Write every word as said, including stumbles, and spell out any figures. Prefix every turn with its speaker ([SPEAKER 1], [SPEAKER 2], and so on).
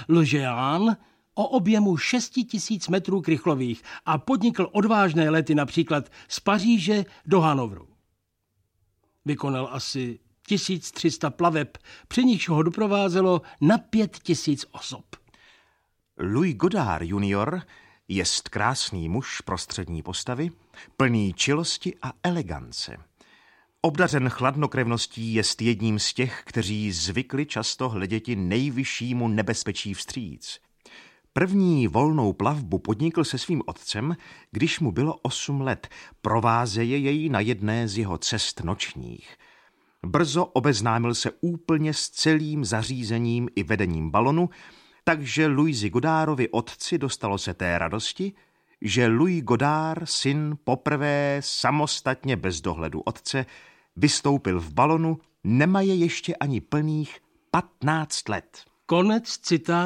[SPEAKER 1] Le Géant o objemu šest tisíc metrů krychlových a podnikl odvážné lety například z Paříže do Hanovru. Vykonal asi tisíc tři sta plaveb, při nichž ho doprovázelo na pět tisíc osob.
[SPEAKER 2] Louis Godard junior jest krásný muž prostřední postavy, plný čilosti a elegance. Obdařen chladnokrevností jest jedním z těch, kteří zvykli často hleděti nejvyššímu nebezpečí vstříc. První volnou plavbu podnikl se svým otcem, když mu bylo osm let, provázeje jej na jedné z jeho cest nočních. Brzo obeznámil se úplně s celým zařízením i vedením balonu, takže Louisi Godardovi otci dostalo se té radosti, že Louis Godard, syn, poprvé samostatně bez dohledu otce, vystoupil v balonu, nemaje ještě ani plných patnáct let.
[SPEAKER 1] Konec citátu.